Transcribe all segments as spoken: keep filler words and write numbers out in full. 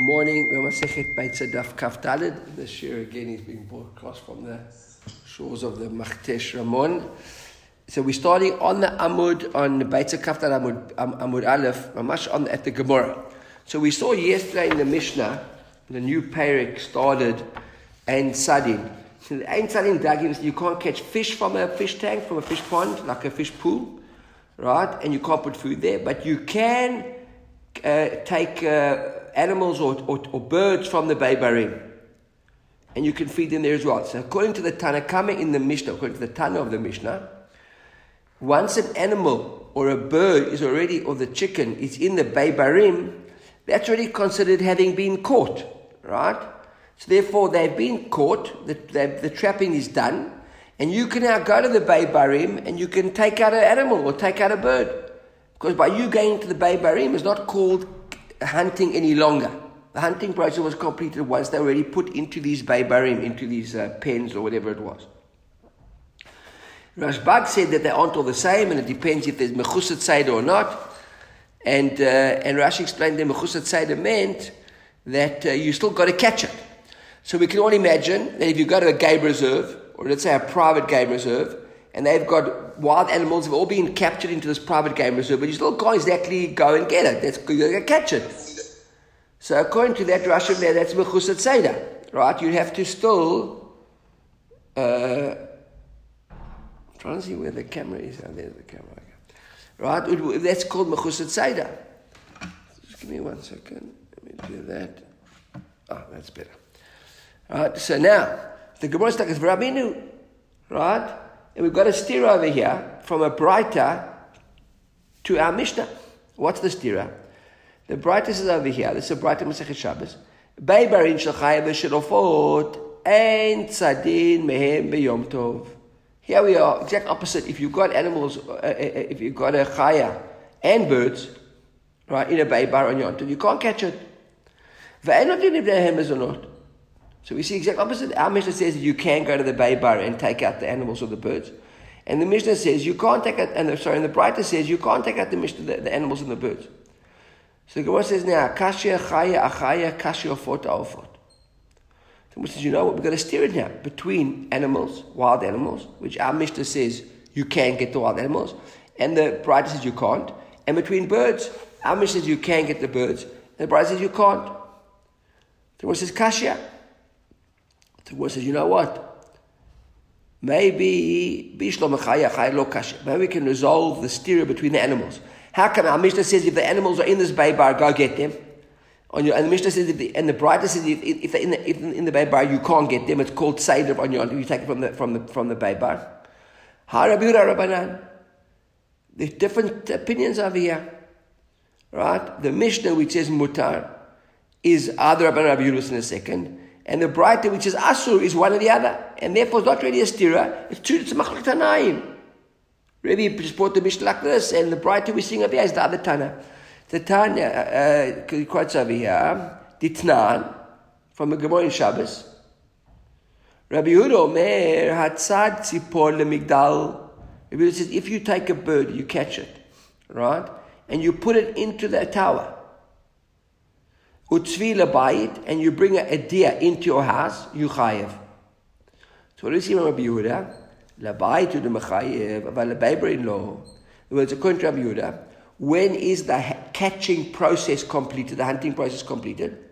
morning. We're Masechet Beitza Daf Kaf Daled. This year again is being broadcast from the shores of the Machtesh Ramon. So we're starting on the Amud, on the Beitza Kaf Daled Amud, um, Amud Aleph, Mamash on at the Gemara. So we saw yesterday in the Mishnah, the new Perek started, Ein Sadin. So the Ein Sadin Dagim, you can't catch fish from a fish tank, from a fish pond, like a fish pool, right? And you can't put food there, but you can uh, take uh, animals or, or, or birds from the Beibarim, and you can feed them there as well. So according to the Tanakama in the Mishnah, according to the Tana of the Mishnah, once an animal or a bird is already, or the chicken is in the Beibarim, that's already considered having been caught, right? So therefore they've been caught, the, the, the trapping is done, and you can now go to the Beibarim and you can take out an animal or take out a bird. Because by you going to the Beibarim is not called hunting any longer. The hunting process was completed once they were already put into these Beibarim, into these uh, pens or whatever it was. Rashbag said that they aren't all the same, and it depends if there's Mechusat Seder or not. And uh, and Rashi explained that Mechusat Seder meant that uh, you still got to catch it. So we can all imagine that if you go to a game reserve, or let's say a private game reserve, and they've got wild animals have all been captured into this private game reserve, but you still can't exactly go and get it. That's, you got to catch it. So according to that Rashi, that's Mechusat Seder, right? You have to still. Uh, I'm trying to see where the camera is. Oh, there's the camera. Right? That's called Mechusat Seder. Just give me one second. Let me do that. Oh, that's better. Right? So now the Gemara stuck is Rabbeinu, right? And we've got a steer over here from a Braita to our Mishnah. What's the stira? The Braita is over here. This is a Braita Masechet Shabbos. Beibarim shel chaya v'shelofot ein tzadin mehem b'yom tov. Here we are, exact opposite. If you've got animals, uh, if you've got a chaya and birds, right, in a Beibar on Yom Tov, you can't catch it. V'ein notin if they're hemes or not. So we see exact opposite. Our Mishnah says that you can go to the Beibar and take out the animals or the birds. And the Mishnah says you can't take out, and the, sorry, and the Braita says you can't take out the, Mishnah, the, the animals and the birds. So the Gemara says now, Kashya chaya achaya kashya ofot ofot. The Gemara says, you know what, we've got to steer it now between animals, wild animals, which our Mishnah says you can get the wild animals, and the Braita says you can't. And between birds, our Mishnah says you can get the birds, and the Braita says you can't. The Gemara says Kashya. The Gemara says, you know what? Maybe maybe we can resolve the steer between the animals. How come our Mishnah says if the animals are in this Beibar, go get them? On your, and the Mishnah says, if the, and the Braita says if, if they're in the, if in the Beibar, you can't get them. It's called Seder on your, you take it from the from the from the Beibar. Ha Rabbi Yehuda Rabbanan. There's different opinions over here, right? The Mishnah which says Mutar is either Rabbanan Rabbi Yehuda in a second. And the Braita, which is Asur, is one or the other. And therefore, it's not really a stira. It's two, it's a Machlok Tanaim. Rabbi just brought the Mishnah like this, and the Braita we sing over here is the other Tana. The Tana, uh, uh, quotes over here, Ditnan, from the Gemara in Shabbos. Rabbi Yehuda Omer, Hatzad Tzipor LeMigdal. Rabbi Yehuda says, if you take a bird, you catch it, right? And you put it into the tower. Utzvi labayit, and you bring a, a deer into your house, you chayev. So what do you see from Rabbi Yehuda? Labayit to the mechayev, but labeiber in law. In other words, according to Rabbi Yehuda, when is the ha- catching process completed, the hunting process completed?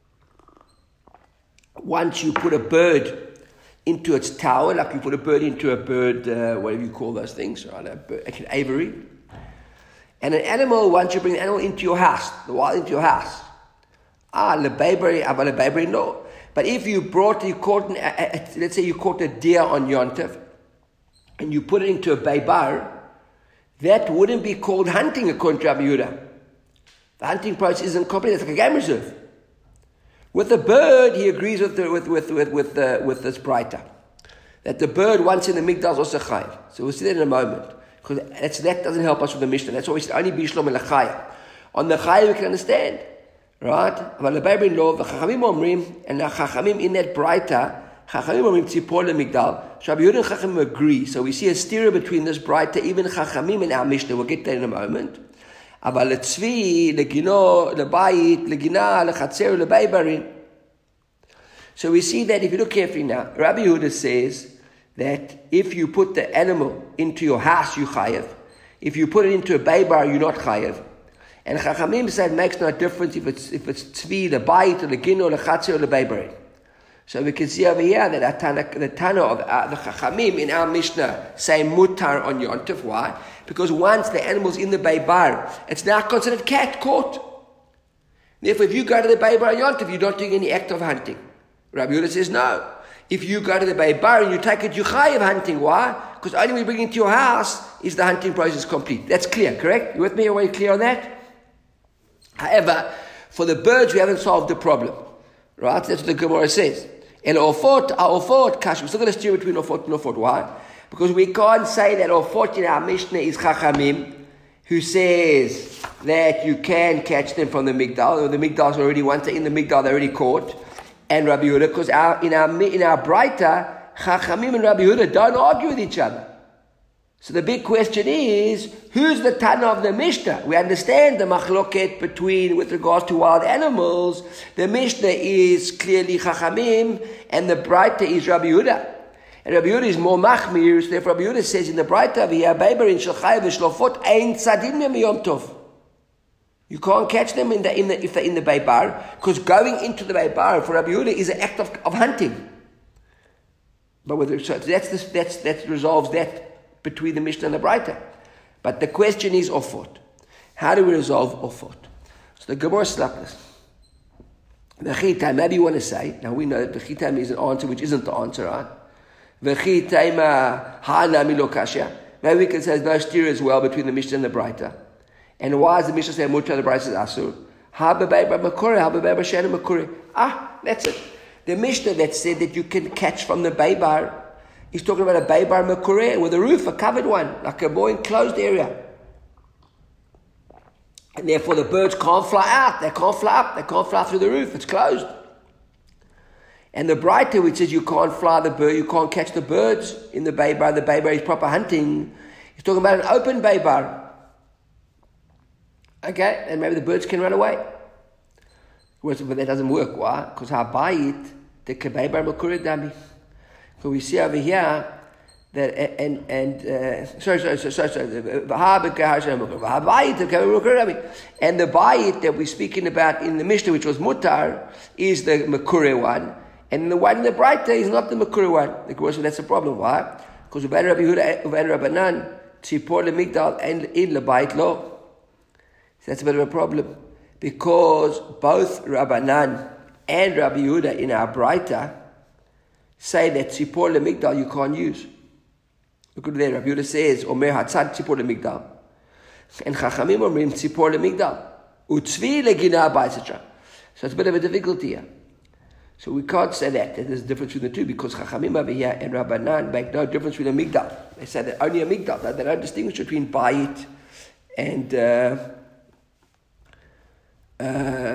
Once you put a bird into its tower, like you put a bird into a bird, uh, whatever you call those things, right? A bird, like an aviary. And an animal, once you bring the animal into your house, the wild into your house, Ah, lebeiber, aber lebeiber no. But if you brought, you caught, an, a, a, let's say you caught a deer on Yom Tov, and you put it into a Beibar, that wouldn't be called hunting according to Rabbi Yehuda. The hunting process isn't complete. It's like a game reserve. With the bird, he agrees with the, with with with with, the, with this Braita that the bird once in the Migdal is also chayiv. So we'll see that in a moment, because that's, that doesn't help us with the Mishnah. That's why we said only bishlom and chayiv. On the chayiv we can understand. Right? But the Bible in law, the Chachamim omrim, and the Chachamim in that Braita, Chachamim omrim tzipor leMigdal. So Rabbi Yehuda and Chachamim agree. So we see a steer between this Braita, even Chachamim and our Mishnah. We'll get there in a moment. אבל לצבי, לגינו, לבית, לגינה, לחצר, לבייברים. So we see that if you look carefully now, Rabbi Yehuda says that if you put the animal into your house, you chayev. If you put it into a baybar, you're not chayev. And Chachamim said it makes no difference if it's if it's tzvi, the bayit, or the gino, the chatzer, or the baybarin. So we can see over here that Tana, the Tana of uh, the Chachamim in our Mishnah say mutar on Yontif. Why? Because once the animal's in the baybar, it's now considered cat caught. Therefore, if you go to the baybar on Yontif, you're not doing any act of hunting. Rabbi Yehuda says no. If you go to the baybar and you take it, you chayev hunting. Why? Because only when you bring it to your house is the hunting process complete. That's clear, correct? You with me? Are you clear on that? However, for the birds, we haven't solved the problem. Right? That's what the Gemara says. And ofot, our ofot, kash. We're still going to steer between ofot and ofot. Why? Because we can't say that ofot in our Mishnah is Chachamim, who says that you can catch them from the Migdal, or the Migdal's already, once they're in the Migdal, they're already caught. And Rabbi Yehuda, because our, in our in our Braita, Chachamim and Rabbi Yehuda don't argue with each other. So the big question is, who's the Tana of the Mishnah? We understand the machloket between, with regards to wild animals. The Mishnah is clearly Chachamim, and the Braita is Rabbi Yehuda. And Rabbi Yehuda is more machmir, so therefore Rabbi Yehuda says in the Braita, v'yah beiberin shel chayev v'shlofot ein tzadim miyom tov. You can't catch them in the, in the, if they're in the baybar, because going into the baybar for Rabbi Yehuda is an act of, of hunting. But whether so that's the, that's that resolves that between the Mishnah and the Braita. But the question is ofot. How do we resolve ofot? So the Gemara is like this. The chitam, maybe you want to say, now we know that the chitam is an answer which isn't the answer, right? The chitam ha'ana milokasha. Maybe we can say there's no steer as well between the Mishnah and the Braita. And why is the Mishnah saying mutar, the Braita says asur? Ha b'baybar makuri, ha b'baybar shena makuri. Ah, that's it. The Mishnah that said that you can catch from the baybar, he's talking about a baybar makure with a roof, a covered one, like a more enclosed area. And therefore the birds can't fly out, they can't fly up, they can't fly through the roof, it's closed. And the Braita, which says you can't fly the bird, you can't catch the birds in the baybar, the baybar is proper hunting, he's talking about an open baybar. Okay, and maybe the birds can run away. But that doesn't work. Why? Because habayit, the kebaybar makure dami. So we see over here that and and uh, sorry sorry sorry sorry sorry and the bayit that we're speaking about in the Mishnah, which was mutar, is the makure one, and the one in the Braita is not the makure one. Because that's a problem. Why? Because Rabbi Yehuda, Rabbi Rabbanan, tzipor lemigdal and in lebayit lo. So that's a bit of a problem, because both Rabbanan and Rabbi Yehuda in our Braita say that tzipor lemigdal you can't use. Look at there, Rabbi Yehuda says, Omer hatzad tzipor lemigdal. And Chachamim omrim tzipor lemigdal. Utzvi legina bayis, et cetera. So it's a bit of a difficulty here. So we can't say that, that there's a difference between the two, because Chachamim over here and Rabbanan make no difference between a migdal. They say that only a migdal. They don't distinguish between bayit and... Uh, Uh,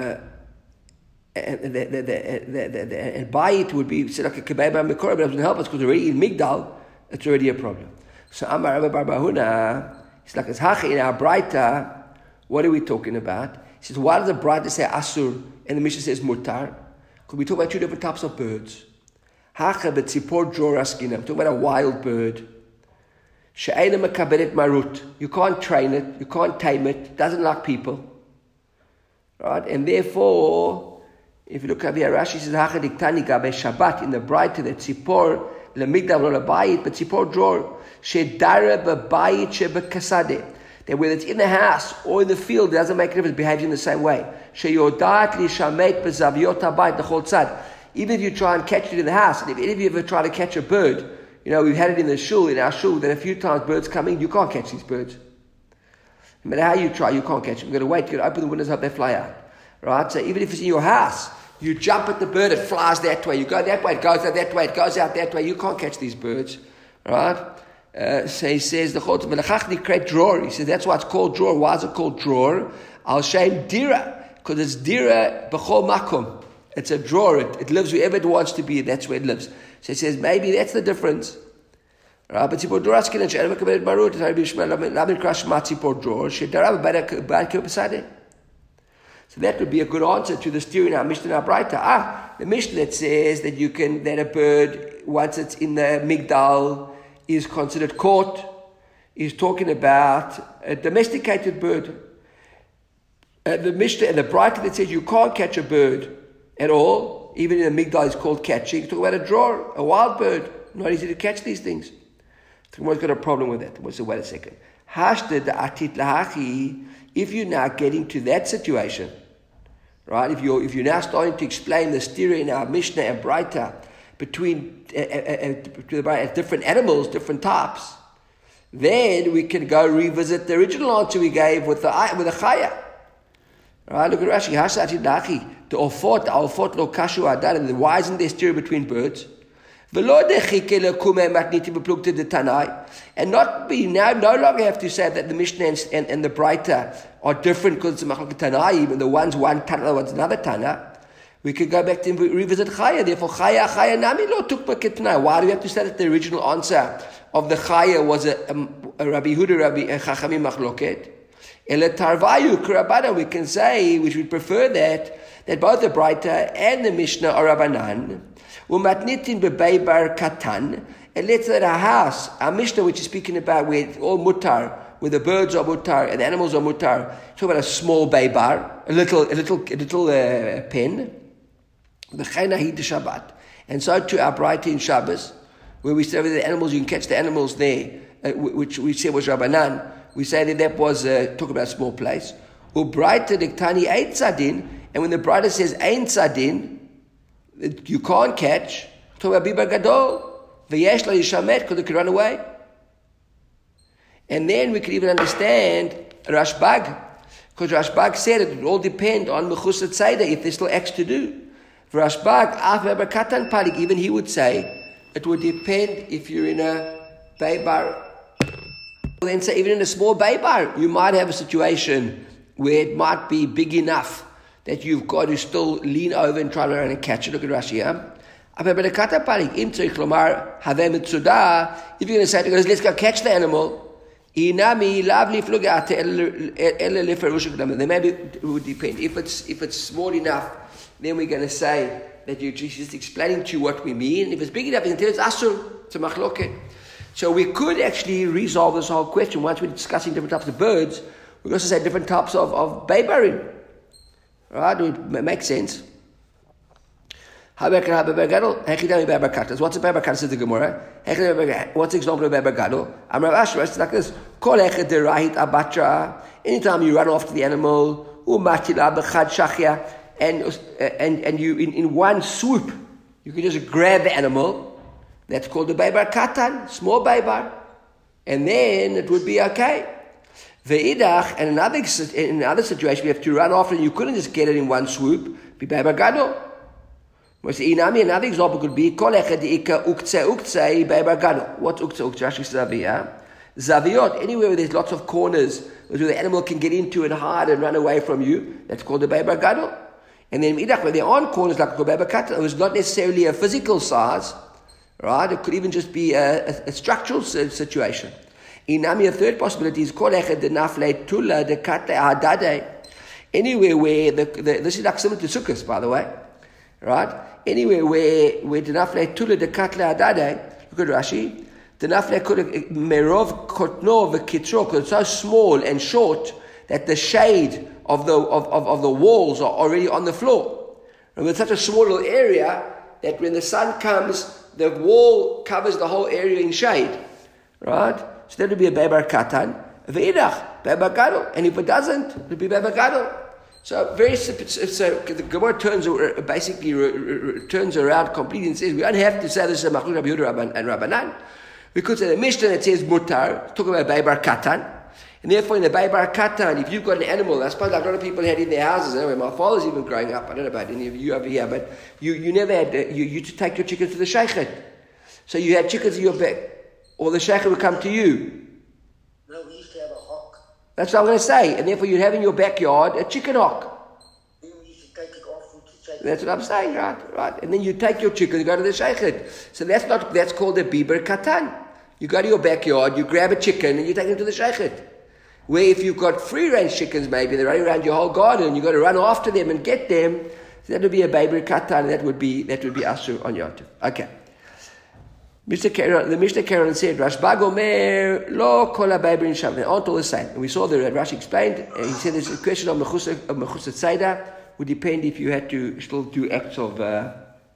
and the, the, the, the, the, the, and by it would be said like a kebaybar mekor, but it doesn't help us because already in Migdal, it's already a problem. So Amar Rabbi Bar Bahuna, it's like as hachi in our Braita. What are we talking about? He says, why does the Braita say asur and the Mishnah says mutar? Because we talk about two different types of birds. Hacha betzipor droraskina. I'm talking about a wild bird. She'ena mekabelet marut. You can't train it, you can't tame it. It doesn't like people. Right? And therefore, if you look up here, Rashi says, Hacha diktani gabe Shabbat, in the Braita, that tzipor lemigdal lo lebayit, but tzipor dror, shedara bebayit shebekasade, that whether it's in the house or in the field, it doesn't make a difference, it behaves in the same way. Sheyodat lishamet bezaviot habayit, the whole tzad. Even if you try and catch it in the house, and if any of you ever try to catch a bird, you know, we've had it in the shul, in our shul, that a few times birds come in, you can't catch these birds. No matter how you try, you can't catch them. You've got to wait, you've got to open the windows up, they fly out. Right? So even if it's in your house, you jump at the bird, it flies that way. You go that way, it goes out that way, it goes out that way. You can't catch these birds. Right? Uh, so he says, the Chot Melachachni create drawer. He says, that's why it's called drawer. Why is it called drawer? Al Shem Dira. Because it's Dira B'chol Makom. It's a drawer. It, it lives wherever it wants to be. That's where it lives. So he says, maybe that's the difference. Right? But tzipor dror askin and she'er mekabelet marut Rabbi Yishmael lamed krash ma tzipor dror she'darav bad kiyopasadeh. So that would be a good answer to the steer in our Mishnah and our Braita. Ah, the Mishnah that says that you can that a bird once it's in the migdal is considered caught is talking about a domesticated bird. Uh, the Mishnah and the Braita that says you can't catch a bird at all, even in the migdal is called catching. You talk about a drawer, a wild bird. Not easy to catch these things. The Gemara's got a problem with that. We'll say, wait a second. Hashta the atit lahachi. If you're now getting to that situation, right? If you're if you're now starting to explain the stira in our Mishnah and Braita between uh, uh, uh, different animals, different types, then we can go revisit the original answer we gave with the with the chaya. Right? Look at Rashi. Hashati dachi the ofot the ofot lo kashu adar, and why isn't there stira between birds? And not be now no longer have to say that the Mishnah and, and, and the Braita are different because it's machlok Tanaim and the one's one Tana, the one's another Tana. We could go back to revisit Chaya. Therefore, Chaya Chaya Nami lo tuk b'ketnai. Why do we have to say that the original answer of the Chaya was a, a, a Rabbi Huda, Rabbi Chachamim machloket? Ele tarvayu kurabana. We can say, which we prefer that that both the Braita and the Mishnah are Rabbanan. Umatnitin bebeibar katan, and let's say a house, our Mishnah which is speaking about where all mutar, where the birds are mutar and the animals are mutar. Talk about a small beibar, a little, a little, a little uh, pen. The chayna the Shabbat, and so to our Braita in Shabbos, where we say the animals, you can catch the animals there, uh, which we say was Rabbanan. We say that that was uh, talk about a small place. Ubraita diktani ein tzadin, and when the Braita says ein tzadin, you can't catch. Talk about bibar gadol, v'yesh la yishamet, because it could run away. And then we could even understand Rashbag, because Rashbag said it would all depend on mechusat tzeidah if there's still X to do. For Rashbag, af beber katan palik, even he would say it would depend if you're in a baybar. Then say even in a small baybar, you might have a situation where it might be big enough that you've got to still lean over and try to run and catch it. Look at Rashi here. If you're going to say to us, let's go catch the animal, then maybe it would depend. If it's if it's small enough, then we're going to say that you're just explaining to you what we mean. If it's big enough, you can tell it's asur, it's a machloket. So we could actually resolve this whole question once we're discussing different types of birds. We also say different types of, of baybarim. Right? It makes sense. What's a baybar gadol? Says the Gemara. What's the example of baybar gadol? I'm Rav Asher. It's like this. Anytime you run after the animal, and and and you in, in one swoop, you can just grab the animal. That's called the baybar katan, small baybar, and then it would be okay. Ve'idach, and another in another situation, you have to run after, and you couldn't just get it in one swoop. Be baybar gadol. Another example could be kol echad ika uktzeh uktzeh baybar gadol. What's uktzeh uktzeh? Rashi says zaviyah. Zaviot, anywhere where there's lots of corners where the animal can get into and hide and run away from you, that's called the baybar gadol. And then idach, where there aren't corners like the baybar katan, it was not necessarily a physical size, right? It could even just be a, a, a structural situation. Inami, a third possibility is kol echad de nafle tula de kate adade. Anywhere where the, the this is like similar to sukkahs, by the way, right? Anywhere where where the nafle tula de kate adade. Look at Rashi. The nafle merov kotno v'kitro, because it's so small and short that the shade of the of, of, of the walls are already on the floor. And with such a small little area that when the sun comes, the wall covers the whole area in shade, right? So that would be a baybar katan, ve'idach, baybar gadol, and if it doesn't, it would be baybar gadol. So very so the Gemara turns basically turns around completely and says we don't have to say this is a machlok Rabbi Yehuda and Rabbanan. We could say the Mishnah that says mutar, talk about baybar katan, and therefore in the baybar katan, if you've got an animal, I suppose like a lot of people had in their houses. Anyway, my father's even growing up. I don't know about any of you over here, but you, you never had uh, you you to take your chickens to the sheikhet. So you had chickens in your back. Or the sheikh would come to you. No, we used to have a hawk. That's what I'm going to say. And therefore you'd have in your backyard a chicken hawk. Then we used to take it off to take That's what I'm saying, right? Right. And then you take your chicken and go to the sheikh. So that's not, that's called a biber katan. You go to your backyard, you grab a chicken, and you take him to the sheikhet. Where if you've got free-range chickens, maybe they're running around your whole garden, you've got to run after them and get them. So that would be a baby katan, and that would be that would be asur on Yom Tov. Okay. Mister Karen, the Mishnah Karen said, Rashbag Omer, lo kol ha-baby sham. They aren't all the same. And we saw that Rashi explained, uh, he said there's a question of mechusat tzeidah, would depend if you had to still do acts of uh,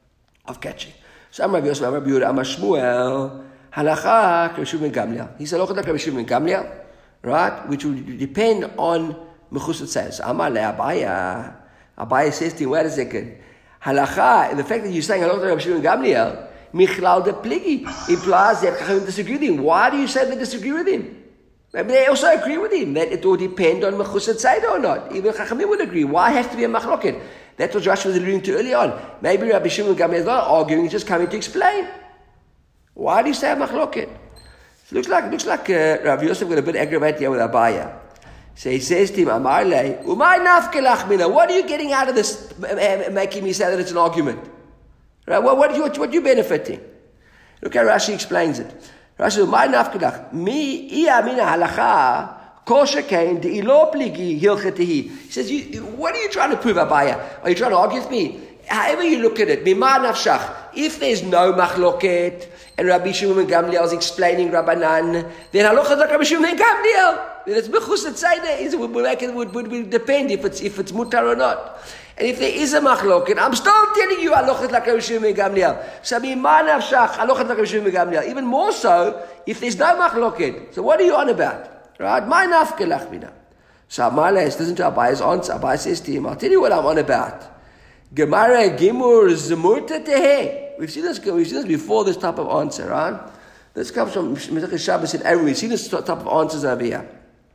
of catching. So Amar Rabbi Yosef, Amar Rabbi Yehuda, Amar Shmuel, halacha Rabbi Shimon ben Gamliel. He said, lo like Rabbi Shimon ben Gamliel, right? Which would depend on mechusat tzeidah. So Amar le Abaya, Abaya says to him, wait a second, halacha, the fact that you're saying halacha Rabbi Shimon ben Gamliel, Michlal de Pligi implies that Chachamim disagree with him. Why do you say they disagree with him? Maybe they also agree with him that it will depend on mechusat tzeidah or not. Even Chachamim would agree. Why has to be a machloket? That's what Rashi was alluding to early on. Maybe Rabbi Shimon ben Gamliel is not arguing; he's just coming to explain. Why do you say a machloket? It looks like looks like uh, Rabbi Yosef got a bit aggravated here with Abaya. So he says to him, "Amar le, umay nafkelach mina. What are you getting out of this? Making me say that it's an argument." Right? What, what, what, what are you benefiting? Look how Rashi explains it. Rashi says, "My nafkelach mi iya mina halacha kol shekain de'ilo pligi hilchetehi." He says, you, "What are you trying to prove, Abaya? Are you trying to argue with me? However you look at it, mima nafshach. If there's no machloket and Rabbi Shimon ben Gamliel is explaining Rabbanan, then halacha like Rabbi Shimon ben Gamliel. Then it's mechusat tzeidah. It would, would, would, would depend if it's if it's mutar or not." And if there is a machloket, I'm still telling you, halochet like Rabbi Shimon ben Gamliel. So, mima nafshach, halochet like Rabbi Shimon ben Gamliel. Even more so, if there's no machloket. So, what are you on about? Right? My nafkelach mina. So, Amale, listen to Abaya's answer. Abaya says to him, I'll tell you what I'm on about. Gemara gimur zemurta tehe. We've seen this. We've seen this before. This type of answer, right? This comes from Meshach Shabbos in Eru. We've seen this type of answers over here.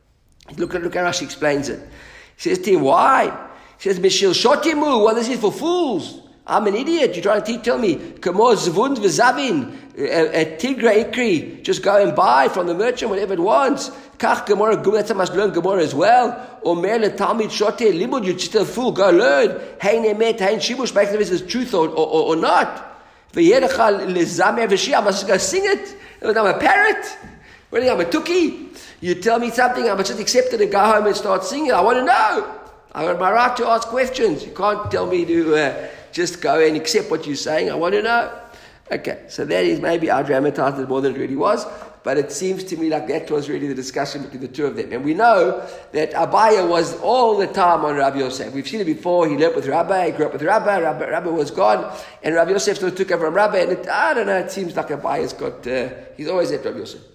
Look at look how Rashi explains it. He says to him, why? He says, Mishil Shotimu, well, this is for fools. I'm an idiot. You're trying to tell me. Kamo Zvund V'Zavin, a Tigra Ikri, just go and buy from the merchant whatever it wants. Kach Gemara, that's how much learn Gemara as well. Or Merle Talmid Shote Limud, you're just a fool, go learn. Hein Emet, Hein Shibush, make them is truth or, or, or not. V'yedachal Lezamer V'Shia, I must go sing it. I'm a parrot. Really, I'm a tuki. You tell me something, I must just accept it and go home and start singing. I want to know. I got my right to ask questions. You can't tell me to uh, just go and accept what you're saying. I want to know. Okay, so that is maybe I dramatized it more than it really was, but it seems to me like that was really the discussion between the two of them. And we know that Abaya was all the time on Rabbi Yosef. We've seen it before. He lived with Rabbi, he grew up with Rabbi. Rabbi, Rabbi was gone, and Rabbi Yosef still took over from Rabbi. And it, I don't know, it seems like Abaya's got, uh, he's always at Rabbi Yosef.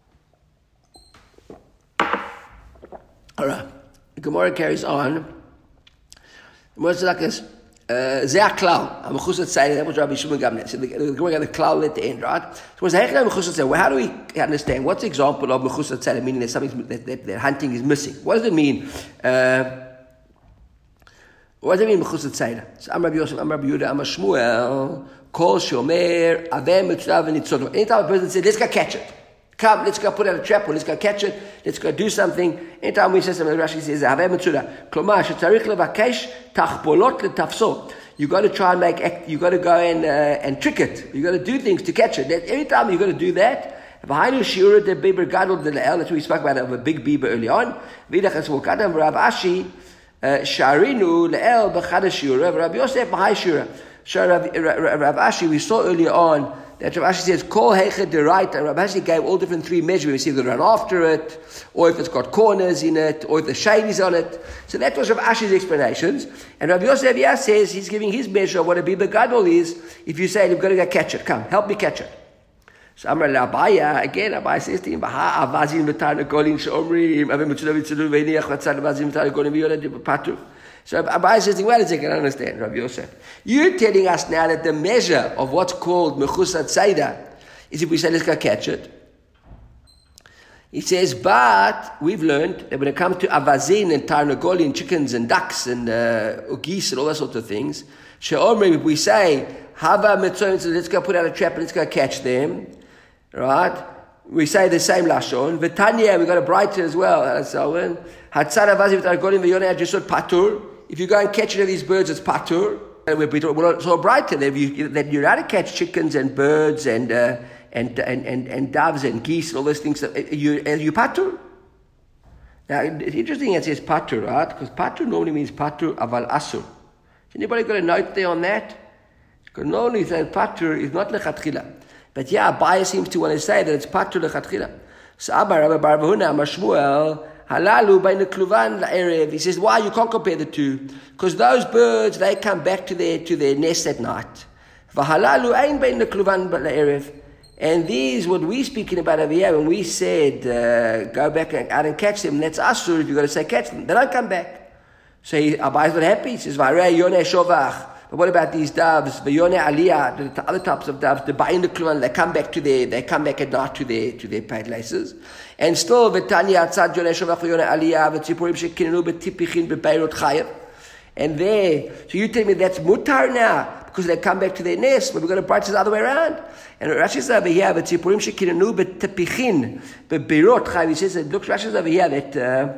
All right. The Gemara carries on. The Gemara says like this: "Zeh klal." I'm mechusat tzeidah. That was Rabbi Shimon Gamliel. So the Gemara got the klal at the end, right? So what's hechel mechusat tzeidah? Well, how do we understand? What's the example of mechusat tzeidah? Meaning that something that, that, that hunting is missing. What does it mean? Uh, what does it mean mechusat tzeidah? So I'm Rabbi Yosef, I'm Rabbi Yehuda, I'm Shmuel. Kol shomer avem mitzvah v'nitzono. Anytime a person says, "Let's go catch it." Come, let's go put out a trap, or let's go catch it, let's go do something. Anytime we say something, Rashi says, you got to try and make, act, you got to go and, uh, and trick it. You got to do things to catch it. That, every time you got to do that. That's what we spoke about of a big beaver early on. Rav Ashi, we saw earlier on that Rav Ashi says, Kol Heichad Deraita. Rav Ashi gave all different three measures. We see if they run after it, or if it's got corners in it, or if the shade is on it. So that was Rav Ashi's explanations. And Rav Yosef Yah says he's giving his measure of what a Biba Gadol is. If you say, you've got to go catch it, come, help me catch it. So Amar Abaya, again, Abaya says to him, Baha Avazim B'Tarna Golin Shomrim, Avim Mitzvah Mitzvah V'Niach Vatzad Avazim B'Tarna Golin V'Yoda Patu. So Abaya says, wait a second, I understand, Rabbi Yosef. You're telling us now that the measure of what's called mechusat tzeidah is if we say, let's go catch it. He says, but we've learned that when it comes to avazin and tarnagolin, chickens and ducks and uh, geese and all that sort of things, she'omrim, if we say, hava mitzvah, let's go put out a trap and let's go catch them, right? We say the same lashon. V'tanya, we got a brighter as well. So when hatzad avazin v'tarnagolin v'yonei adjusot patur. If you go and catch any of these birds, it's patur. And we're, we're so brighter that, you, that you're allowed to catch chickens and birds and uh, and and and, and doves and geese and all those things. That, are you, are you patur? Now, it's interesting it says patur, right? Because patur normally means patur aval asur. Anybody got a note there on that? Because normally says patur is not lechatchila. But yeah, Abaye seems to want to say that it's patur lechatchila. So Amar Rabbi Bar Bahuna Amar Shmuel halalu bayna kluvan la'erev. He says, why you can't compare the two? Because those birds, they come back to their to their nest at night. V'halalu ain bayna kluvan la'erev. And these, what we're speaking about over here, when we said, uh, go back and, out and catch them, that's asur if you've got to say catch them. They don't come back. So he, Abaye's not happy. He says, V'arei yoneh shovach. But what about these doves? V'yoneh aliyah, the other types of doves, the ba'in the kluvan, they come back to their, they come back at night to their, to their places. And still, v'tanya atzad yoneh shovach v'yoneh aliyah, v'tzipurim shekinenu b'tipichin b'beirot chayev. And there, so you tell me that's mutar now, because they come back to their nest, but we're going to practice the other way around. And Rashi says over here, but Tzipurim shekinenu b'tepichin b'beirot chayev. He says, look, Rashi says over here that uh,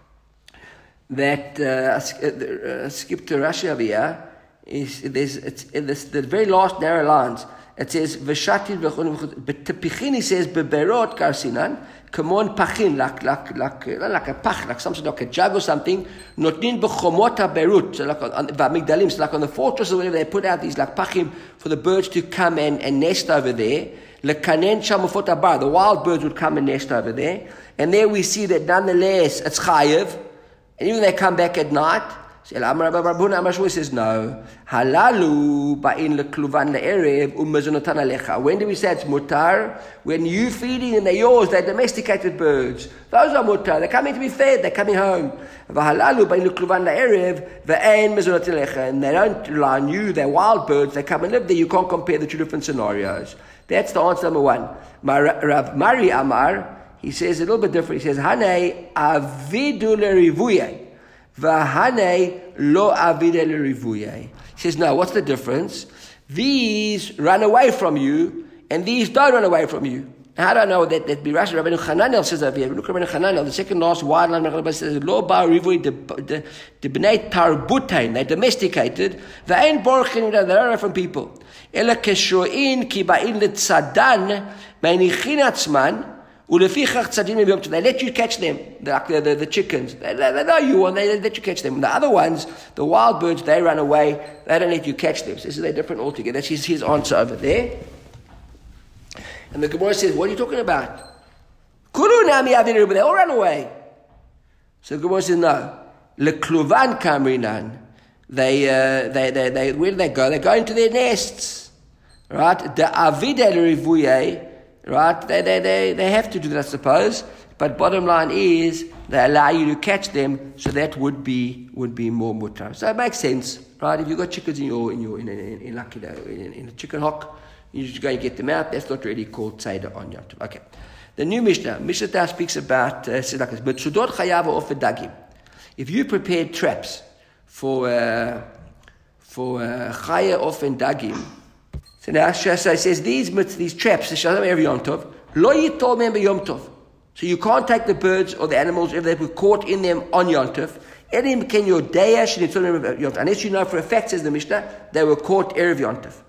that uh, uh, skip to Rashi over here is there's it's in this, the very last narrow lines. It says v'shatin b'tepichin. He says b'beirot karsinan. Come on, pachin, like, like, like, like a pach, like something like a jug or something. Notnin b'chomot ha'beirut, so like on v'amigdalim, so like on the fortress or whatever, they put out these like pachim for the birds to come and, and nest over there. Lekanen shamufot habar, the wild birds would come and nest over there. And there we see that nonetheless it's chayev, and even they come back at night. Amar Rabbi Bar Bahuna Amar Shmuel says no. Halalu ba'in lekluvan le'erev u'mezonotan alecha. When do we say it's mutar? When you feeding and they're yours, they're domesticated birds. Those are mutar. They're coming to be fed. They're coming home. V'halalu ba'in lekluvan le'erev ve'en mezonotan alecha. And they don't rely on you. They're wild birds. They come and live there. You can't compare the two different scenarios. That's the answer number one. Rav Mari Amar, he says a little bit different. He says Hanei avidu l'rivuye. V'hanei lo avide l'rivuye. He says, no, what's the difference? These run away from you, and these don't run away from you. How do I know that? That be Rashi. Rabbeinu Chananel says over here. Look, Rabbeinu Chananel, the second last wide line, Rabbeinu says, lo ba rivuye the the bnei tarbutain. They domesticated. V'ain borchin, they don't run from people. Ela keshoin ki ba'in letzadan me'nichin atzman. They let you catch them, the, the, the chickens. They, they, they know you and they let you catch them. The other ones, the wild birds, they run away. They don't let you catch them. So this is a different altogether. That's his, his answer over there. And the Gemara says, what are you talking about? They all run away. So the Gemara says, no. Lekluvan kamrinan. They, uh, they, they, they, where do they go? They go into their nests. Right? The avide rivuye. Right? They, they, they, they have to do that, I suppose. But bottom line is, they allow you to catch them, so that would be would be more mutar. So it makes sense, right? If you've got chickens in your in your in, in, in, in like you know, in, in a chicken hock, you just go and get them out. That's not really called tzeder on Yom Tov. Okay. The new Mishnah, Mishnah speaks about uh, says like this: but sudot chayav off dagim. If you prepared traps for uh, for uh, chaya off and dagim. So now, so it says these these traps, every Yom Tov, lo yitol mem b'Yom Tov. So you can't take the birds or the animals if they were caught in them on Yom Tov. Elim ken yodeya shenitzol mem Yom Tov. Unless you know for a fact, says the Mishnah, they were caught erev Yom Tov.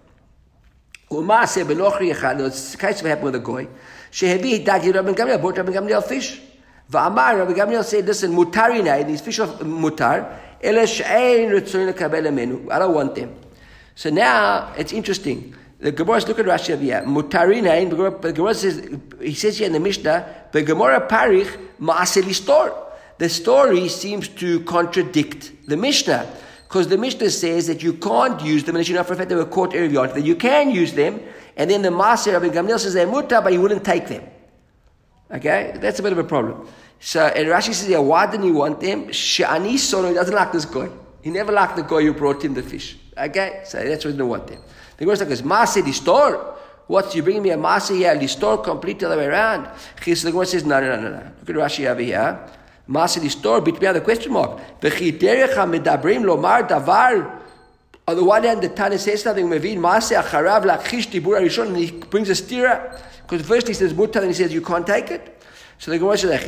U'maaseh b'nochri echad. It's the case of what happened with a goy. Shehevi dagi Rabbi Gamliel bought Rabbi Gamliel fish. Va'amar Rabbi Gamliel said, listen, mutarina, these fish are mutar. Ele she'ein ritzon lekabel amenu. I don't want them. So now it's interesting. The Gemara, look at Rashi over here. Mutarinain, the Gemara says, he says here in the Mishnah, the Gemara parich ma'aseh listor. The story seems to contradict the Mishnah. Because the Mishnah says that you can't use them unless you know for a fact they were caught erev Yom Tov. That you can use them, and then the Maaseh Rabbi Gamliel says they're mutar, but you wouldn't take them. Okay? That's a bit of a problem. So, and Rashi says here, why didn't you want them? She'ani sono, he doesn't like this guy. He never liked the guy who brought him the fish. Okay? So that's why he didn't want them. The Gemara says, Maaseh listor? What, you bring me a Maaseh here, listor, complete the other way around? The Gemara says, no, no, no, no. Look at Rashi over here. Maaseh listor, bit me out the question mark. V'chi derecha medabrim lomar davar. On the one hand, the Tana says something, Mevin Maaseh acharav lachish tibur harishon, and he brings a stira. Because first he says mutar, and he says you can't take it. So the Gemara says,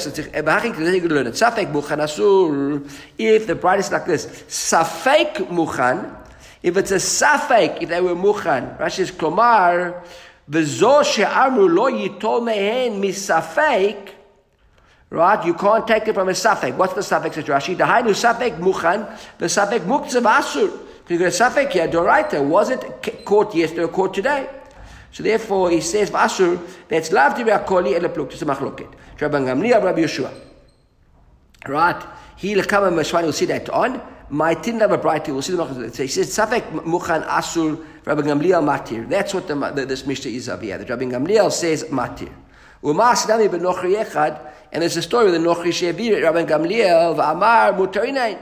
Safek muchan asur. If the bride is like this, Safek muchan. If it's a safek, if they were muchan, Rashi says klomar V'zo she'amru lo yitol mehen misafek. Right? You can't take it from a safek. What's the safek, says Rashi? The hainu safek muchan, the safek muktzah asur. Because you got a safek here, doraita. Was it caught yesterday or caught today? So therefore, he says, Vasur, that's lav tibia koli ele pluk, it's a machloket. Rabbi Gamliel, Rabbi Yeshua. Right? He lekama meshwan, we'll see that on. My tin never bright, we'll see the machloket. So he says, Safek muchan asur, Rabbi Gamliel matir. That's what the, the, this Mishnah is of here. That Rabbi Gamliel says matir. Umas nami ben nochri echad, and there's a story with the nochri she'evir, Rabbi Gamliel, v'amar mutarinain.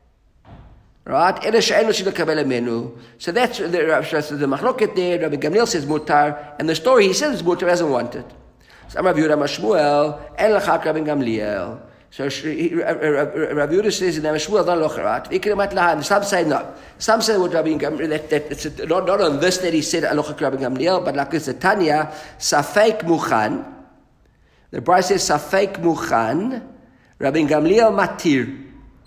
Right? So that's the, the, the machloket there. Rabbi Gamliel says mutar, and the story he says mutar doesn't want it. So Rabbi Yehuda Shmuel, en lachak Rabbi Gamliel. So Rabbi Yehuda says in Shmuel not locharat. Ikremat lahan. Some say no. Some say what Rabbi Gamliel that, that it's not, not on this that he said alochak Rabbi Gamliel, but like it's a Tanya safek muchan. The Bride says safek muchan. Rabbi Gamliel matir.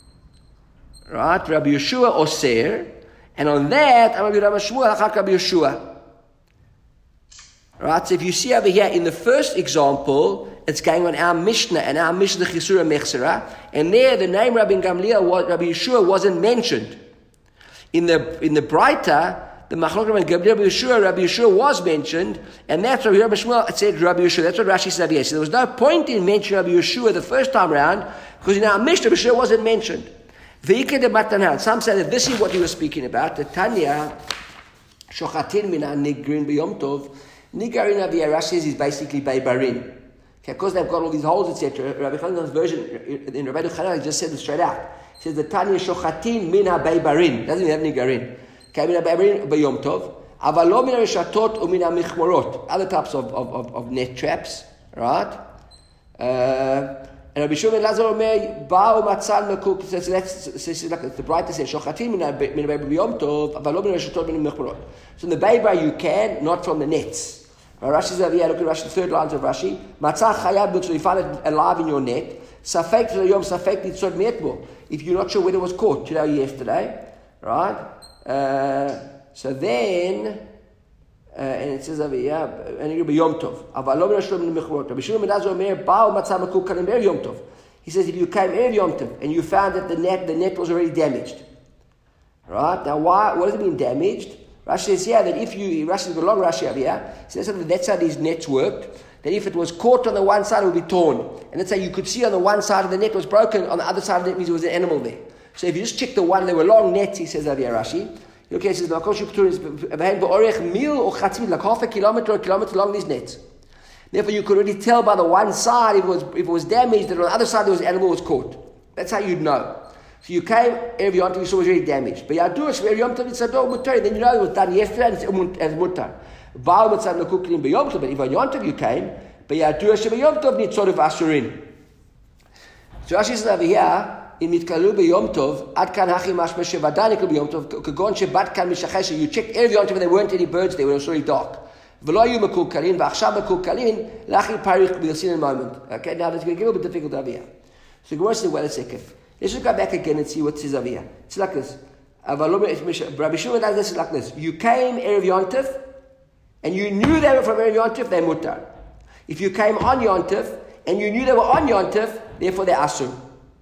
Right, Rabbi Yeshua Oser, and on that, I'm going to be Rabbi Shmuel, Rabbi Yeshua. Right, so if you see over here in the first example, it's going on our Mishnah, and our Mishnah Chisura Mechsera, and there the name Rabbi Gamliel, was, Rabbi Yeshua wasn't mentioned. In the in the Breita, the Machlok Rabbi Gamliel, Rabbi Yeshua, Rabbi Yeshua was mentioned, and that's what Rabbi Shmuel said Rabbi Yeshua. That's what Rashi said here. So there was no point in mentioning Rabbi Yeshua the first time around, because in our Mishnah, Rabbi Yeshua wasn't mentioned. Some say that this is what he was speaking about. The Tanya, Shochatin mina nigrin b'yom tov. Nigarin Avi Rashi says is basically Beibarin. Okay, because they've got all these holes, et cetera. Rabbi Chanan's version, in Rabbi Chanan, he just said it straight out. He says the Tanya Shochatin mina Beibarin. Doesn't even have Nigarin. Okay, mina Beibarin b'yom tov. Avalo mina reshatot umina michmorot. Other types of, of, of, of net traps, right? Uh, And Rabbi Shimon Lazar Omer, Ba'u Matzal Mekuk, so that's like the Breita says, Shochatim min b'yom tov, aval lo min reshatot min mechmorot. So in the Beibar you can, not from the nets. Rashi says over here, look at Rashi, the third line of Rashi, Matzah chayav b'tzor, you find it alive in your net, Safek yom Safek b'tzor metbo. If you're not sure when it was caught, today or yesterday, right? Uh, so then, Uh, and it says over here, and you'll be Yom Tov. He says if you came Erev Yom Tov and you found that the net the net was already damaged, right? Now, why? What does it mean damaged? Rashi says here that if you Rashi is a long Rashi over here. He says that that's how these nets worked. That if it was caught on the one side, it would be torn, and let's say you could see on the one side of the net was broken, on the other side of the net means there was an animal there. So if you just check the one, there were long nets. He says over here, Rashi. Okay, it says the Makosh Ptur is mil or chatzimit, like half a kilometer or a kilometer long these nets. Therefore, you could already tell by the one side if it was if it was damaged, that on the other side there was an animal was caught. That's how you'd know. So you came Erev Yom Tov, you saw it was already damaged. But Yadush Erev Yom Tov it's a dog mutar. Then you know it was done yesterday and it's mutar. Baal mitzad mekukin b'Yom Tov. But if on Yom Tov you came, but Yadush b'Yom Tov nitzor of asurin. So Rashi says over here. אם יתקללו ביום טוב, עד כאן הכי משמע שוודאי נקללו ביום טוב, כגון שבת כאן משחש, you checked every יום טוב and there weren't any birds there, it was already dark. ולא היו מקולקלים, ועכשיו מקולקלים, להכי פריך בלסין in a moment. Okay, now that's going to get a little bit difficult over here. So Gemara says, well, a second. Let's just go back again and see what it says over here. It's like this. Rabbi Shimon does this like this. You came Erev Yom Tov, and you knew they were from Erev Yom Tov, they're mutar. If you came on Yom Tov, and you knew they were on Yom Tov, therefore they're asur.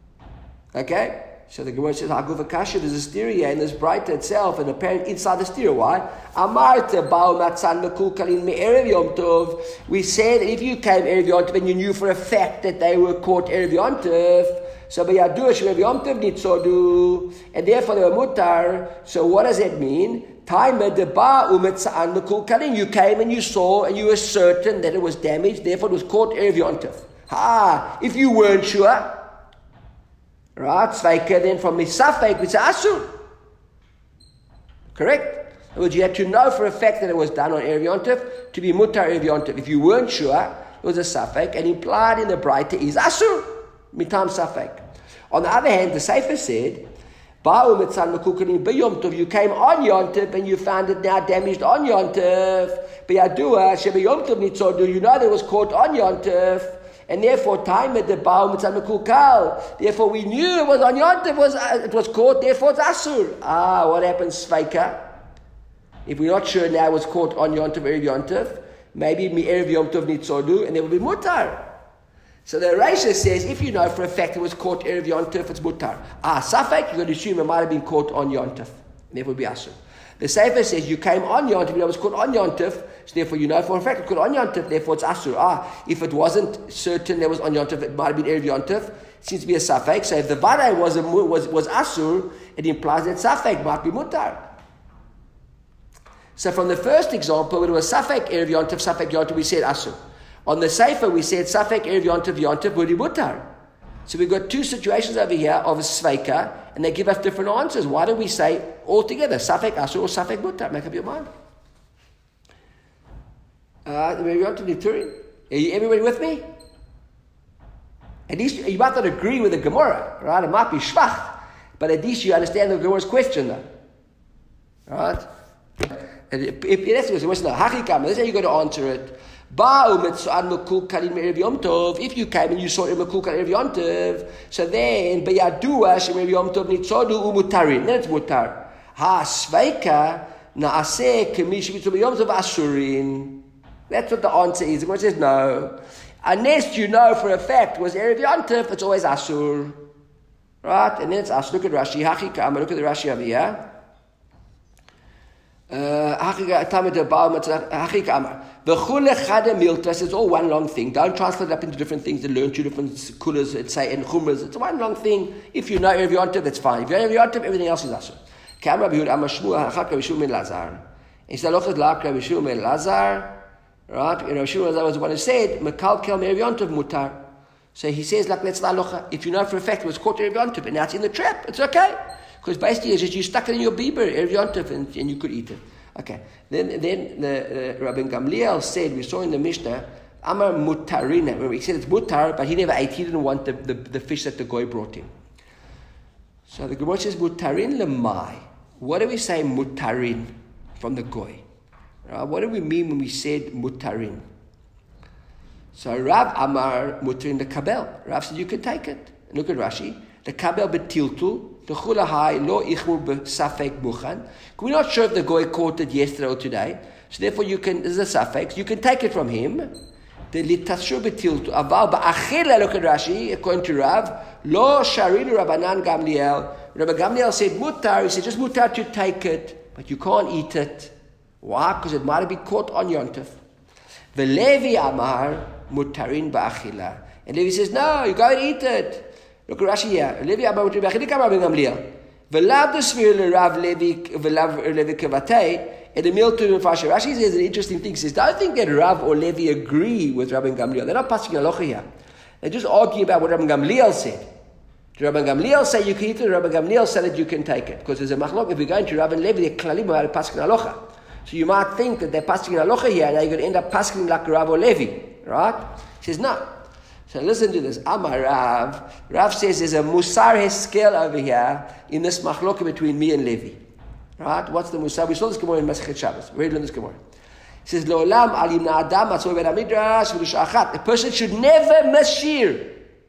Okay? So the Gemara says, Haguv Akasha, there's a stereo in this Breita itself, and apparently inside the stereo. Why? Amarta Ba'u Matzan Mekulkalin Me'erev Yom Tov. We said that if you came Erev Yom Tov and you knew for a fact that they were caught Erev Yom Tov, so B'yadu Erev Yom Tov Nitzodu, and therefore they were mutar. So what does that mean? Taima de Ba'u Matzan Mekulkalin. You came and you saw and you were certain that it was damaged, therefore it was caught Erev Yom Tov. Ha! If you weren't sure, right, Sveika, then from Misafek, it's Asur. Correct? In other words, you had to know for a fact that it was done on Erev Yom Tov to be Mutar Erev Yom Tov. If you weren't sure, it was a Safek, and implied in the Breita is Asur, Mitam Safek. On the other hand, the Sefer said, Ba'u Mitzan Mekukanim B'Yom Tov, you came on Yom Tov, and you found it now damaged on Yom Tov. B'Yadua, Shebe Yom Tov Nitzodu, you know that it was caught on Yom Tov. And therefore, time at the Baal Mitzad Mekukal. Therefore, we knew it was on Yom Tov, it was, uh, it was caught, therefore it's Asur. Ah, what happens, Sveika? If we're not sure now it was caught on Yom Tov, Erev Yom Tov, maybe mi'erev Yom Tov nitzodu, and there will be mutar. So the Reisha says, if you know for a fact it was caught erev Yom Tov, it's mutar. Ah, safek, you're going to assume it might have been caught on Yom Tov. Therefore, it would be asur. The Sefer says you came on Yom Tov, you know it was caught on Yom Tov, so therefore you know for a fact it was caught on Yom Tov, therefore it's asur. Ah, if it wasn't certain there was on Yom Tov, it might have been erev Yom Tov, it seems to be a safek. So if the vaday was a, was was asur, it implies that safek might be mutar. So from the first example, when it was safek erev Yom Tov, safek Yom Tov, we said asur. On the Sefer, we said safek erev Yom Tov, Yom Tov would be mutar. So we've got two situations over here of a sveika, and they give us different answers. Why don't we say all together, safek asur or safek mutar? Make up your mind. Uh, are you everybody with me? At least you might not agree with the Gemara, right? It might be shvach, but at least you understand the Gemara's question, though. Right? And if, if that's the question, that's how you got to answer it. If you came and you saw Makul Erev Yom Tov, so then Beyadua Erev Yom Tov Nitzodu Umutarin. Then it's mutar. Ha Sveika Naaseh Kemish Yom Tov Asurin. That's what the answer is. The one says no. Unless you know for a fact was Erev Yom Tov, it's always asur. Right? And then it's asur. Look at Rashi. Hachikam. Look at the Rashi over here. Hachikam. It's all one long thing. Don't translate it up into different things and learn two different kulas and say and chumras. It's one long thing. If you know Erev Yom Tov, that's fine. If you know Erev Yom Tov, everything else is asur. Kam Rabbi Yehuda Amar Shmuel Hachak Rabbi Shmuel ben Lazar. It's the lochad lak Rabbi Shmuel ben Lazar. Right? And Rabbi Shmuel ben Lazar was the one who said Mekal Kel Erev Yom Tov mutar. So he says like that's the halacha. If you know for a fact it was caught Erev Yom Tov and now it's in the trap, it's okay. Because basically it's just you stuck it in your biber Erev Yom Tov and, and you could eat it. Okay. Then, then the uh, Rabbi Gamliel said, we saw in the Mishnah, Amar mutarin. Remember, he said it's mutar, but he never ate. He didn't want the, the, the fish that the goy brought him. So the Gemara says mutarin lemai. What do we say mutarin from the goy? Uh, what do we mean when we said mutarin? So Rav Amar mutarin the kabel. Rav said you can take it. And look at Rashi. The kabel betiltu. We're not sure if the goy caught it yesterday or today, so therefore you can. This is a suffix. You can take it from him. The litashu betiltu aval ba'achila. Look at Rashi. According to Rav, lo sharinu Rabbanan Gamliel. Rabbi Gamliel said mutar. He said just mutar to take it, but you can't eat it. Why? Because it might have been caught on Yom Tov. The Levi Amar mutarin ba'achila, and Levi says no, you go and eat it. Look at Rashi here. Levi Abba Rabbi Gamliel. V'lav desvir l'Rav Levi v'lav Levi kevatei and the meal to the Rashi. Rashi says an interesting thing. He says, don't think that Rav or Levi agree with Rabbi Gamliel. They're not passing halacha here. They're just arguing about what Rabbi Gamliel said. Did Rabbi Gamliel say you can eat it? Rabbi Gamliel said that you can take it because there's a machlok. If you're going to Rav and Levi, they're klalim about passing halacha. So you might think that they're passing halacha here, and now you're going to end up passing like Rav or Levi, right? He says no. So listen to this. Amar Rav. Rav says there's a musar heskel over here in this machloka between me and Levi. Right? What's the musar? We saw this Gemara in Masechet Shabbos. We read in this Gemara. He says, Le'olam alim na'adam atzoi ben hamidrash v'lushachat. A person should never miss shir.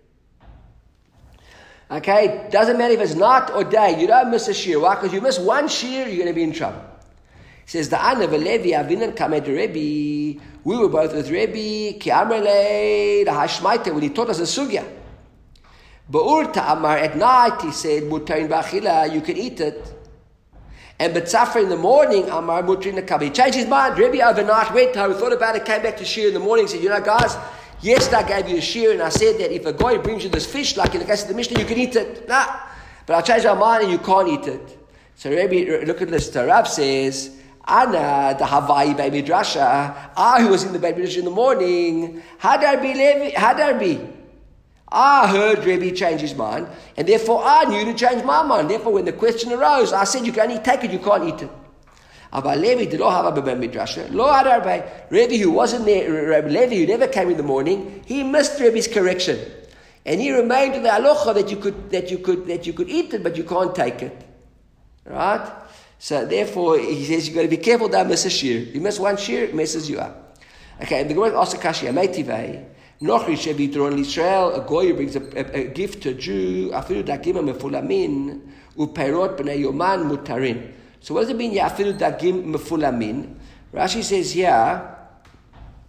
Okay? Doesn't matter if it's night or day. You don't miss a shir. Why? Because you miss one shir, you're going to be in trouble. He says, the Ana v'Levi avinan kamed Rebbe. We were both with Rebbe, ki amrele, the hashmaita, when he taught us a sugya. Ba'ur ta'amar, at night, he said, mutarin ba'achila, you can eat it. And B'tzafra in the morning, amar mutarin nakabi. He changed his mind. Rebbe overnight went home, thought about it, came back to shir in the morning, said, you know, guys, yesterday I gave you a shir, and I said that if a guy brings you this fish, like in the case of the Mishnah, you can eat it. Nah. But I changed my mind, and you can't eat it. So Rebbe, look at this, Rav says, Ana, the Havai Beit Midrasha, I who was in the Beit Midrash in the morning, Hadar bi Levi, Hadar bi. I heard Rebbe change his mind, and therefore I knew to change my mind. Therefore, when the question arose, I said, you can only take it, you can't eat it. But Levi did not have a Beit Midrasha. Lo Hadar bi. Rebbe, who wasn't there, Rebbe Levi, who never came in the morning, he missed Rebbe's correction. And he remained to the halacha that you could, that you could, that you could eat it, but you can't take it. Right? So therefore, he says you've got to be careful, don't miss a shir. You miss one shir, it messes you up. Okay, and the Gemara asks Kashi, Ameitivei, Nochri shebi Doron Israel, a goy brings a, a, a gift to a Jew, afilu dagim mefulamin, upeirot b'nei yoman mutarin. So what does it mean, yafilu dagim mefulamin? Rashi says here,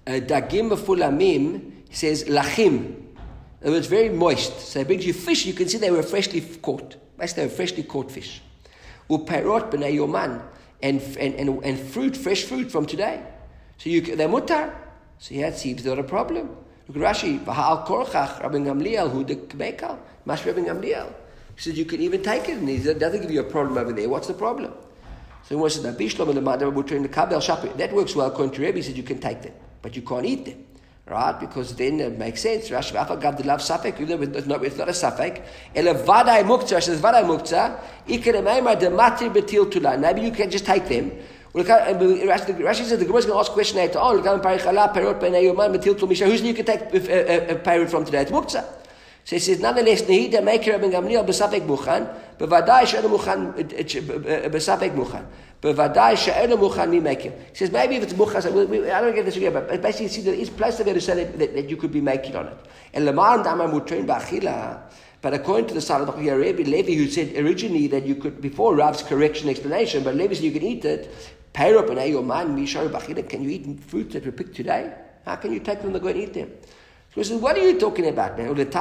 dagim mefulamim, he says lachim. It was very moist. So he brings you fish. You can see they were freshly caught. Basically, they were freshly caught fish. Uperot b'nei yoman, and and and and fruit, fresh fruit from today. So you they're mutar. So yeah, it seems not a problem. Look at Rashi. V'ha'al korchach Rabbi Gamliel hu dekmekal. Mash Rabbi Gamliel. He said you can even take it, and he doesn't give you a problem over there. What's the problem? So he said Bishlom and the mother mutar in the kabel shapir. That works well. According to Rebbe, he said you can take them, but you can't eat them. Right, because then it makes sense. Rashi v'afal gav delav safek, even though it's not, it's not a safek. Ele vaday muktzah, Rashi says vaday muktzah. Ikere meimar dematir betil tulan. Maybe you can just take them. Rashi says the Gemara is going to ask a question later on. Who's you can take a, a, a parrot from today? It's muktzah. So he says nonetheless, nehida maker Rabbi Gamliel b'safek muchan, b'vaday she'enu muchan b'safek muchan. B'vaday she'enu muchan mi making. He says maybe if it's muchan, I don't get this again, but basically you see there is place there to say that, that, that you could be making on it. And lemar damar mutrein b'achila. But according to the side of Rabbi Levi, who said originally that you could, before Rav's correction explanation, but Levi said you can eat it. Perop and ayoman mishar b'achila. Can you eat fruits that were picked today? How can you take them to go and eat them? So he says, what are you talking about, man? Who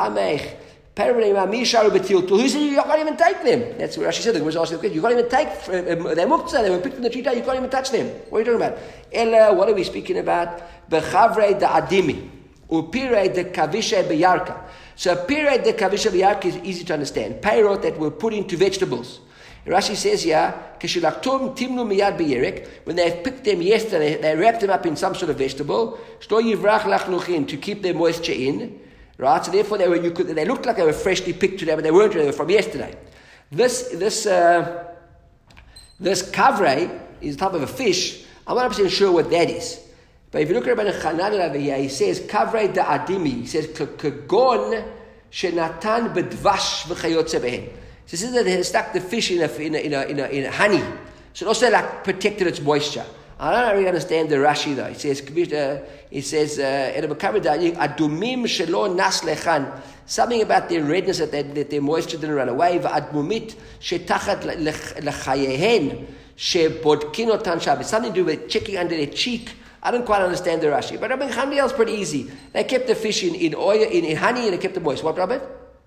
said you can't even take them? That's what Rashi said. The Gemara asking the question. You can't even take them. They're muktzah. They were picked in the tree down. You can't even touch them. What are you talking about? Ella, what are we speaking about? Bechavrei da adimi. Upirei de kavisha beyarka. So pirei de kavisha beyarka is easy to understand. Peirot that were put into vegetables. Rashi says here, Keshilaktum timnu miyad beyerek. When they picked them yesterday, they wrapped them up in some sort of vegetable. Shlo yivrach lachnuchin, to keep their moisture in. Right, so therefore they were. You could. They looked like they were freshly picked today, but they weren't. They were from yesterday. This this uh, this kavrei is a type of a fish. I'm not one hundred percent sure what that is. But if you look at Rabbi Chanan over here, he says kavrei da adimi. He says kagon shenatan bedvash v'chayotze behen. So this is that they stuck the fish in a in a in a in, a, in a honey. So it also like protected its moisture. I don't really understand the Rashi though. It says, uh, it says, adumim shelo nas lechan. Something about their redness, that, they, that their moisture didn't run away. V'admumit shetachat lechayehen shebodkin otan shabbos. Something to do with checking under their cheek. I don't quite understand the Rashi. But Rabbi Gamliel is pretty easy. They kept the fish in, in oil, in, in honey, and they kept it moist. What, Robert?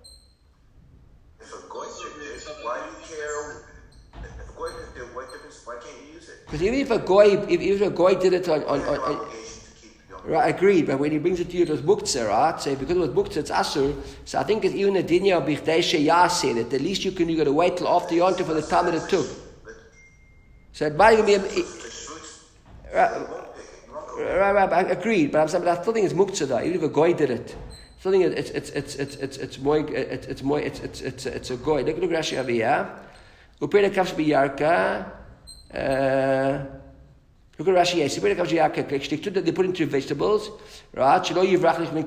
Because even if a goy, if, if a goy did it on, on, on, on right, agreed. But when he brings it to you, it was muktzah, right? So because it was muktzah, it's asur. So I think it's even a dinya of bichdei sheyaseh that the least you can, you got to wait till after yontif for the time that it took. So it might even be a, it, right, right, right, I agreed. But I'm saying, but I still think it's muktzah though. Even if a goy did it, I still think it's it's it's it's it's it's more it's it's more it's it's it's it's a goy. Look at Rashi over here. Upeda kavsh biyarka. Uh, look at Rashi. Yes, they put into vegetables, right? They were definitely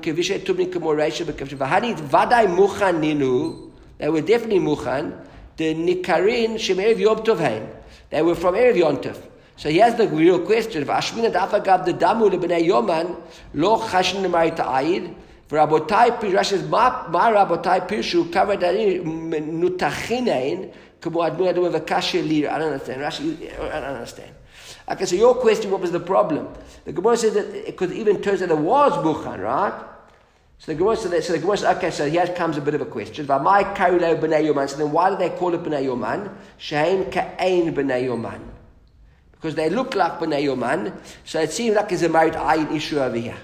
muchan. The nikarin shemerev yom tovhein. They were from erev yom tov. So here's the real question: if Ashmina dafa gav the damu lebnei yoman lo chashin lemarit ayid. V'rabotai pirshu Rashi says ma ma rabotai pirshu kavod nutachinein. I don't understand. Rashi, I don't understand. Okay, so your question, what was the problem? The Gemara says that it could even turns out it was Muchan, right? So the Gemara said, so the Gemara said, okay, so here comes a bit of a question. So then why do they call it B'nai Yoman? Shein ka'ein B'nai Yoman. Because they look like B'nai Yoman, so it seems like there's a married ayin issue over here.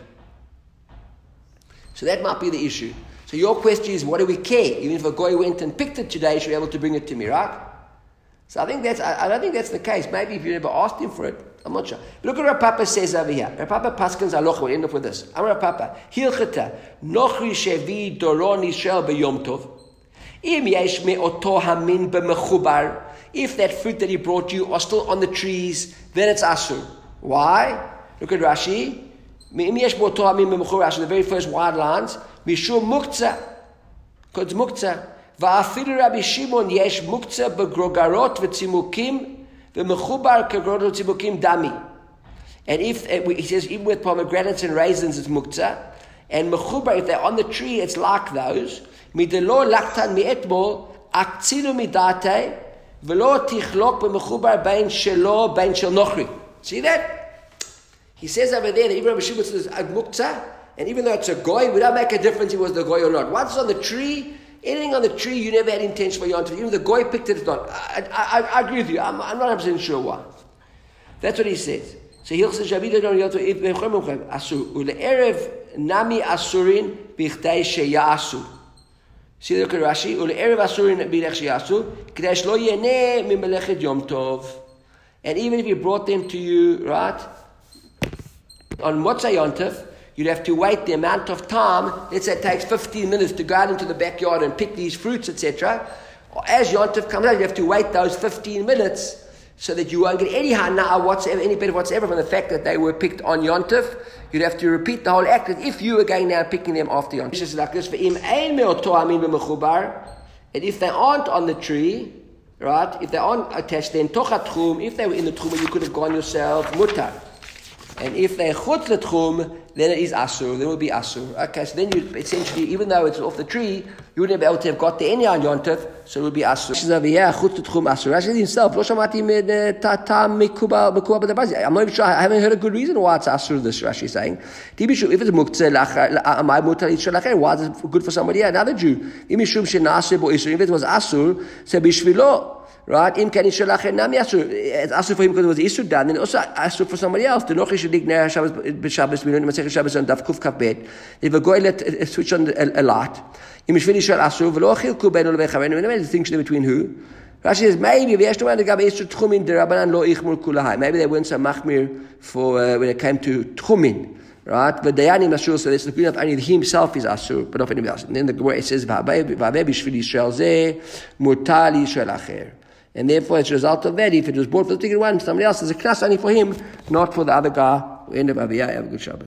So that might be the issue. So your question is, what do we care? Even if a goy went and picked it today, he should be able to bring it to me, right? So I think that's, I, I don't think that's the case. Maybe if you never asked him for it, I'm not sure. But look what Rav Papa says over here. Rav Papa Paskins Alocha, we'll end up with this. I'm Rav Papa. Hilcheta, nochri shevi doron Yisrael b'yom tov. Im yesh me'oto hamin b'mechubar. If that fruit that he brought you are still on the trees, then it's asur. Why? Look at Rashi. Im yesh me'oto hamin b'mechubar. Rashi, the very first wide lines. Mishum muktzah, because it's muktzah. Va'afilu Rabbi Shimon yesh muktzah begrogarot v'tzimukim v'mechubar kegrogarot v'tzimukim dami. And if he says even with pomegranates and raisins it's muktzah, and mechubar if they're on the tree it's like those. Midelo laktan mi'etmol aktzinu midate v'lo tichlok b'mechubar bein shelo bein shel nochri. See that? He says over there that even Rabbi Shimon says a muktzah, and even though it's a goy, would that make a difference if it was the goy or not? Once it's on the tree, anything on the tree, you never had intention for Yom Tov. Even the goy picked it, it's not. I, I, I agree with you. I'm, I'm not one hundred percent sure why. That's what he says. So he'll say, Shavida don't Yom Tov, if Mechem Asur. Ule'erev nami asurin b'chtei sheyasu. See the Rashi? Ule'erev asurin b'chtei sheyasu. K'dei shlo yeneh mimelechet Yom Tov. And even if he brought them to you, right, on Motzei Yom Tov, you'd have to wait the amount of time. Let's say it takes fifteen minutes to go out into the backyard and pick these fruits, et cetera. As Yom Tov comes out, you have to wait those fifteen minutes so that you won't get any hana whatsoever, any benefit whatsoever from the fact that they were picked on Yom Tov. You'd have to repeat the whole act as if you were going now picking them after Yom Tov. It's like this. And if they aren't on the tree, right, if they aren't attached, then tochat tchum, if they were in the tchum, you could have gone yourself, mutar. And if they're chutz l'tchum, then it is asur. Then it will be asur. Okay, so then you essentially, even though it's off the tree, you wouldn't be able to have got there any on Yom Tov, so it would be asur. This is over here, chutz l'tchum asur. Rashi himself, lo shamati min tatam mikubal mikubal b'dabazi. I'm not even sure. I haven't heard a good reason why it's asur. This Rashi is saying. If it's muktzeh amay mutar yitshel lacher, why is it good for somebody else? Another Jew. If it was asur, so bishvilo. Right? Im kan ishel lacher nami asur. It's asur for him because it was isur done, and also asur for somebody else. The nochish dig ner Shabbos b'Shabbos minun masech Shabbos on daf kuf kaf bet. If a goy let uh, switch on a, a light, im shvil ishel asur v'lo chilku beinu levechaveinu. And the distinction between who? Rashi says maybe v'yesh tomar legabe isur tchumin derabanan lo ichmur kulahai. Maybe they weren't so machmir for uh, when it came to tchumin. Right? But Dayanim Asur, so it's the point of only he himself is Asur, but not anybody else. And then the word it says v'aveh b'shvil ishel zeh mutar yishel lacher. And therefore, as a result of that, if it was bought for the particular one, somebody else, there's a class only for him, not for the other guy. End of Aviyah. Have a good Shabbat.